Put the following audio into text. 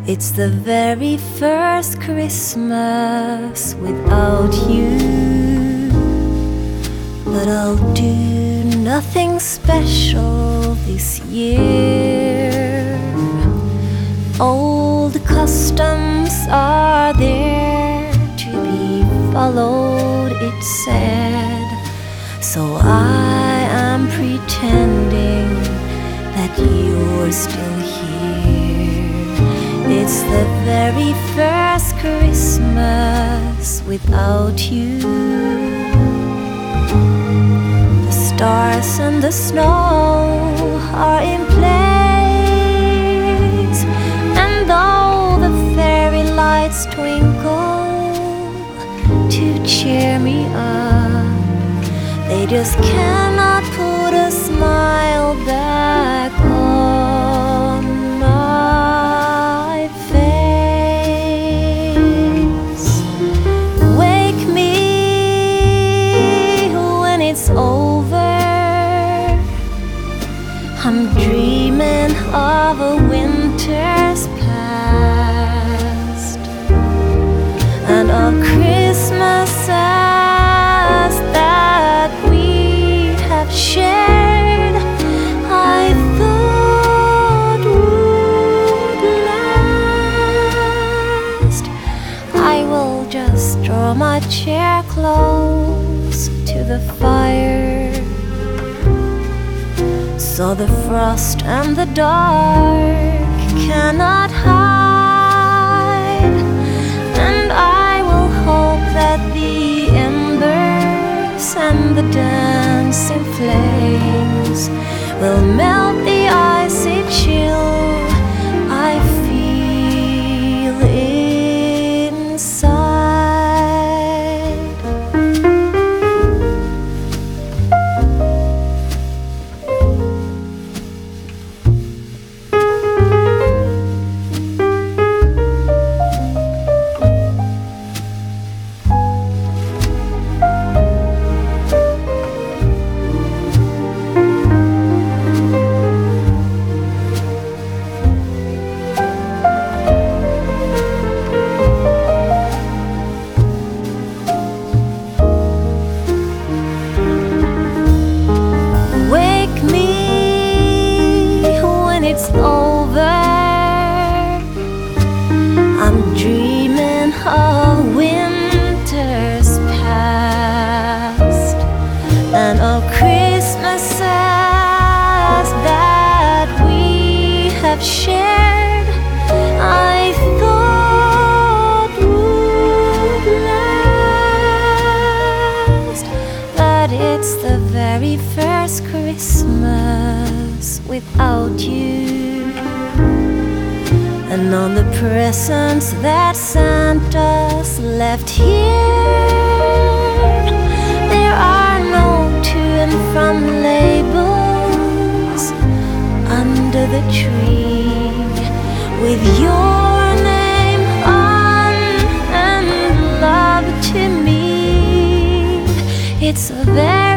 It's the very first Christmas without you, but I'll do nothing special this year. Old customs are there to be followed, it said, so I am pretending that you're still here. It's the very first Christmas without you. The stars and the snow are in place, and all the fairy lights twinkle to cheer me up. They just cannot put a smile back on my face. Wake me when it's over. I'm dreaming of a winter's past and of Christmases that we have shared. I thought would last. I will just draw my chair close to the fire, so the frost and the dark cannot hide. And I will hope that the embers and the dancing flames will melt the icy chill I feel inside. It's over. I'm dreaming of winter's past and of Christmases that we have shared. I thought would last, but it's the very first Christmas without you. And on the presents that Santa's left here, there are no to and from labels under the tree with your name on and love to me. It's a very